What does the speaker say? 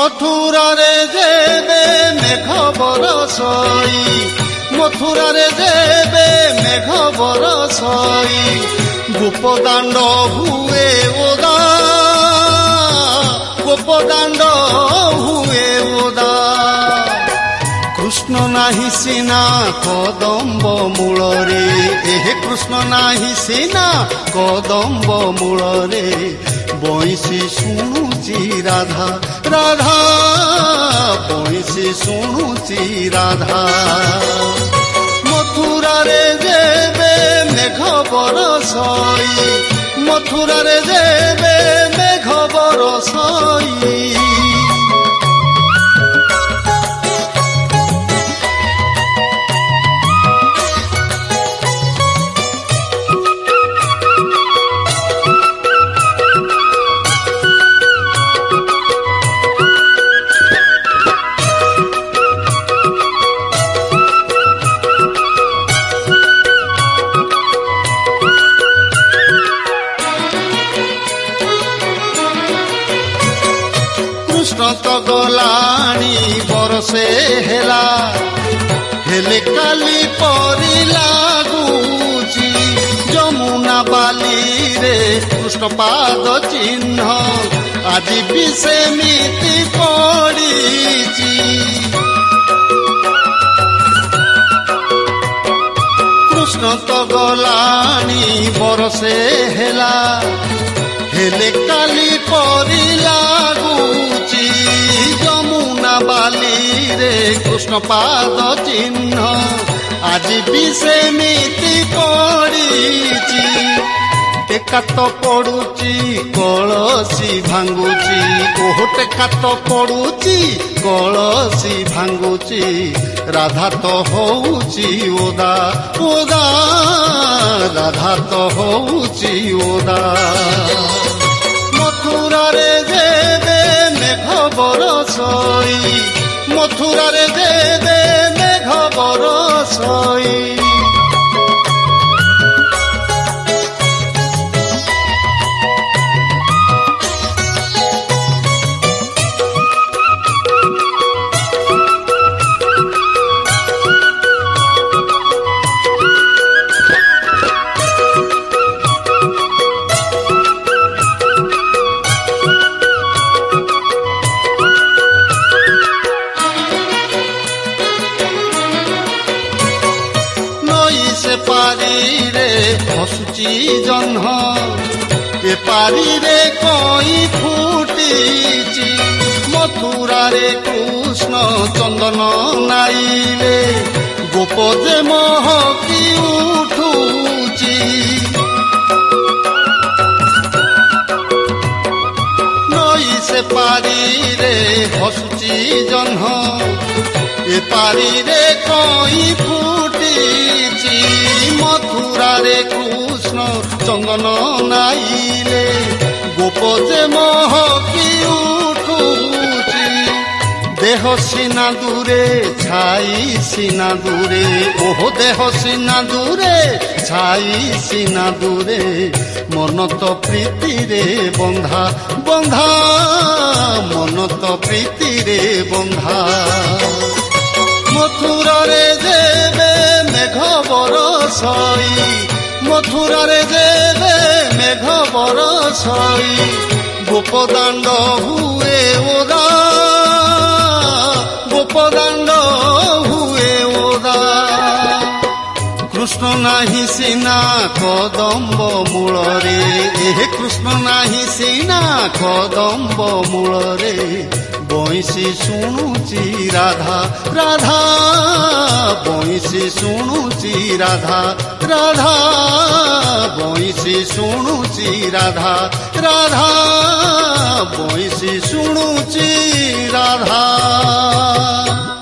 ମଥୁରାରେ ଯେବେ ମେଘ ବରଷଇ, ମଥୁରାରେ ଯେବେ ମେଘ ବରଷଇ, ଗୋପଦାଣ୍ଡ ହୁଏ ଓଦା, ଗୋପଦାଣ୍ଡ ହୁଏ ଓଦା। କୃଷ୍ଣ ନାହିଁ ସିନା କଦମ୍ବ ମୂଳରେ, କୃଷ୍ଣ ନାହିଁ ସିନା କଦମ୍ବ ମୂଳରେ, ବଇଁଶୀ ଶୁଣୁଛି ରାଧା ରାଧା, ବଇଁଶୀ ଶୁଣୁଛି ରାଧା। ମଥୁରାରେ ଯେବେ ମେଘ ବରଷଇ, ମଥୁରାରେ ଯେବେ ମେଘ ବରଷଇ। କୃଷ୍ଣ ତ ଗଲାଣି ବରଷେ ହେଲା, ହେଲେ କାଲି ପରି ଲାଗୁଛି। ଯମୁନା ବାଲିରେ କୃଷ୍ଣ ପାଦ ଚିହ୍ନ, ଆଜି ବି ସେମିତି ପଡ଼ିଛି। କୃଷ୍ଣ ତ ଗଲାଣି ବରଷେ ହେଲା, ହେଲେ କାଲି ପରି ଲାଗୁଛି। ଯମୁନା ବାଲିରେ କୃଷ୍ଣ ପାଦ ଚିହ୍ନ, ଆଜି ବି ସେମିତି ପଡ଼ିଛି। ଟେକା ତ ପଡୁଛି କଳସି ଭାଙ୍ଗୁଛି, ଟେକା ତ ପଡୁଛି କଳସି ଭାଙ୍ଗୁଛି। ରାଧା ତ ହଉଛି ଓଦା ଓଦା, ରାଧା ତ ହଉଛି ଓଦା। ମଥୁରାରେ ଯେବେ ମେଘ ବରଷଇ, ମଥୁରାରେ ଯେବେ ମେଘ ବରଷଇ। ପାରିରେ ହସୁଛି ଜହ୍ନ, ଏ ପାରିରେ କଇଁ ଫୁଟିଛି। ମଥୁରାରେ କୃଷ୍ଣ ଚନ୍ଦନ ନାଇଲେ, ଗୋପ ଯେ ମହକି ଉଠୁଛି। ନଈ ସେ ପାରିରେ ହସୁଛି ଜହ୍ନ, ଏ ପାରିରେ କଇଁ ଫୁଟିଛି। ମଥୁରାରେ କୃଷ୍ଣ ଚନ୍ଦନ ନାଇଲେ, ଗୋପ ଯେ ମହକି ଉଠୁଛି। ଦେହ ସିନା ଦୂରେ ଛାଇ ସିନା ଦୂରେ, ଦେହ ସିନା ଦୂରେ ଛାଇ ସିନା ଦୂରେ, ମନ ତ ପ୍ରୀତିରେ ବନ୍ଧା ବନ୍ଧା, ମନ ତ ପ୍ରୀତିରେ ବନ୍ଧା। ମଥୁରାରେ ଯେବେ ମେଘ ବରଷଇ, ମଥୁରାରେ ଯେବେ ମେଘ ବରଷଇ, ଗୋପଦାଣ୍ଡ ହୁଏ ଓଦା, ଗୋପଦାଣ୍ଡ ହୁଏ ଓଦା। କୃଷ୍ଣ ନାହିଁ ସିନା କଦମ୍ବ ମୂଳରେ, କୃଷ୍ଣ ନାହିଁ ସିନା କଦମ୍ବ ମୂଳରେ, ବଇଁଶୀ ଶୁଣୁଛି ରାଧା ରାଧା, ବଇଁଶୀ ଶୁଣୁଛି ରାଧା ରାଧା, ବଇଁଶୀ ଶୁଣୁଛି ରାଧା ରାଧା, ବଇଁଶୀ ଶୁଣୁଛି ରାଧା।